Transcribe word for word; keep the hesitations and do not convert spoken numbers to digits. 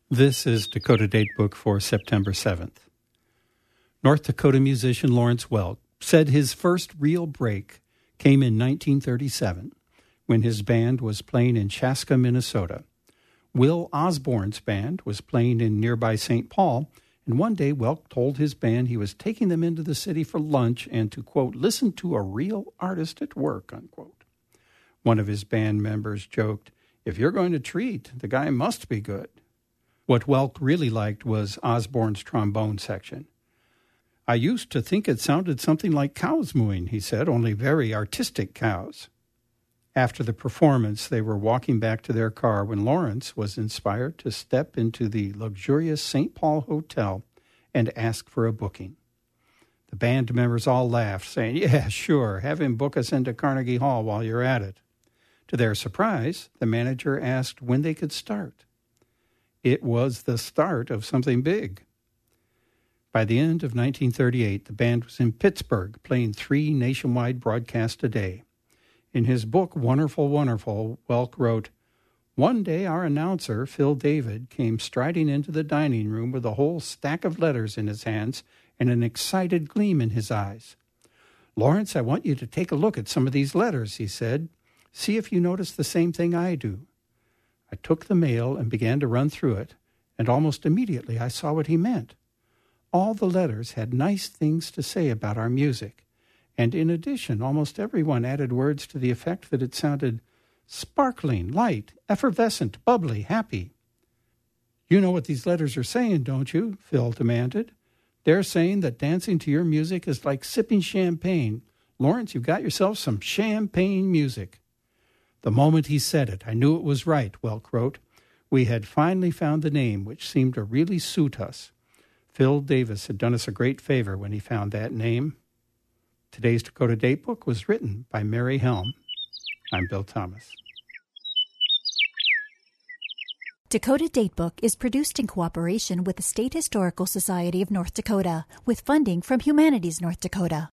This is Dakota Datebook for September seventh. North Dakota musician Lawrence Welk said his first real break came in nineteen thirty-seven when his band was playing in Chaska, Minnesota. Will Osborne's band was playing in nearby Saint Paul, and one day Welk told his band he was taking them into the city for lunch and to, quote, listen to a real artist at work, unquote. One of his band members joked, if you're going to treat, the guy must be good. What Welk really liked was Osborne's trombone section. I used to think it sounded something like cows mooing, he said, only very artistic cows. After the performance, they were walking back to their car when Lawrence was inspired to step into the luxurious Saint Paul Hotel and ask for a booking. The band members all laughed, saying, yeah, sure, have him book us into Carnegie Hall while you're at it. To their surprise, the manager asked when they could start. It was the start of something big. By the end of nineteen thirty-eight, the band was in Pittsburgh, playing three nationwide broadcasts a day. In his book, Wonderful, Wonderful, Welk wrote, one day our announcer, Phil David, came striding into the dining room with a whole stack of letters in his hands and an excited gleam in his eyes. Lawrence, I want you to take a look at some of these letters, he said. See if you notice the same thing I do. I took the mail and began to run through it, and almost immediately I saw what he meant. All the letters had nice things to say about our music, and in addition, almost everyone added words to the effect that it sounded sparkling, light, effervescent, bubbly, happy. You know what these letters are saying, don't you? Phil demanded. They're saying that dancing to your music is like sipping champagne. Lawrence, you've got yourself some champagne music. The moment he said it, I knew it was right, Welk wrote. We had finally found the name which seemed to really suit us. Phil Davis had done us a great favor when he found that name. Today's Dakota Datebook was written by Mary Helm. I'm Bill Thomas. Dakota Datebook is produced in cooperation with the State Historical Society of North Dakota, with funding from Humanities North Dakota.